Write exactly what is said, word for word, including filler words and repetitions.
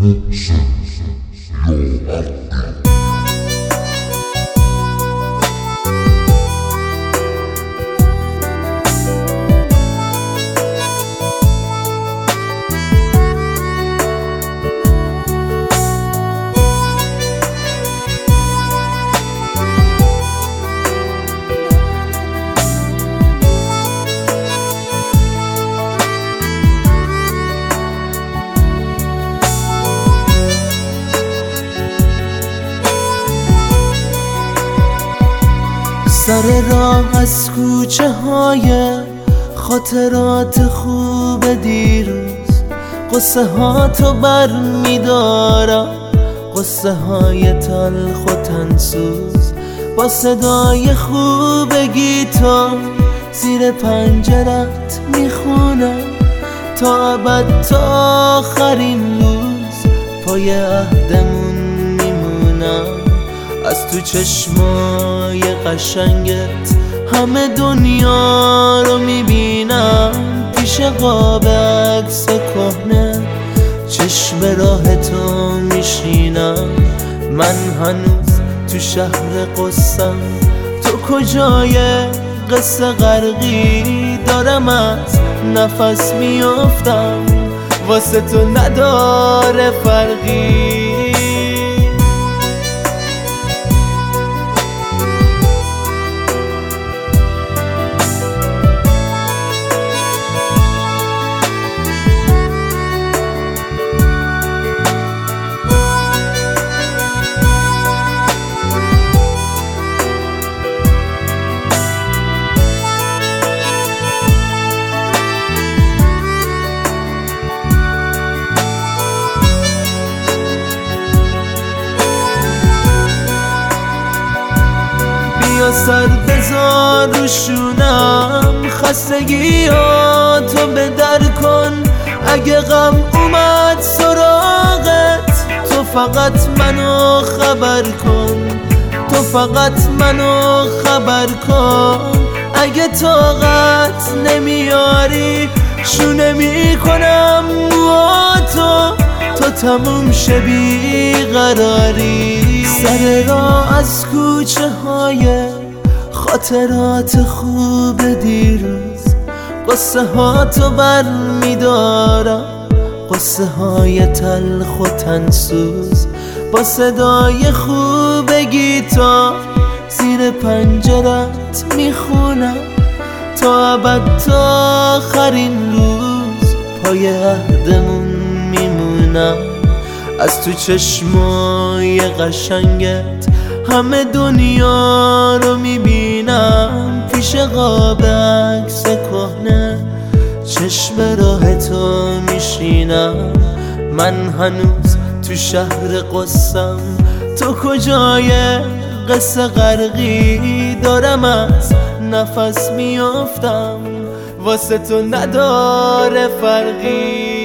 محسن یا عبدی. سر راه از کوچه های خاطرات خوب دیروز، قصه ها تو بر می دارم، قصه های تلخ و تنسوز، با صدای خوب گیتار زیر پنجرت می خونم تا ابد، تا آخرین روز پای عهدمون می مونم. از تو چشمای قشنگت همه دنیا رو میبینم، پیش قاب عکس کهنه چشم راه تو میشینم. من هنوز تو شهر قصم، تو کجای قصه غرقی؟ دارم از نفس میافتم، واسه تو نداره فرقی. یا سر بذار رو شونم، خستگی ها تو به در کن. اگه غم اومد سراغت، تو فقط منو خبر کن، تو فقط منو خبر کن. اگه طاقت نمیاری شونه میکنم موهاتو، تو تموم شه بیقراری. سر راه از کوچه های خاطرات خوب دیروز، قصه ها تو بر می دارم، قصه های تلخ و تنسوز، با صدای خوب گیتار زیر پنجرت می خونم تا ابد، تا آخرین روز پای عهدمون می مونم. از تو چشمای قشنگت همه دنیا رو میبینم، پیش قاب عکس کهنه چشم راه تو میشینم. من هنوز تو شهر قصم، تو کجای قصه غرقی؟ دارم از نفس میافتم، واسه تو نداره فرقی.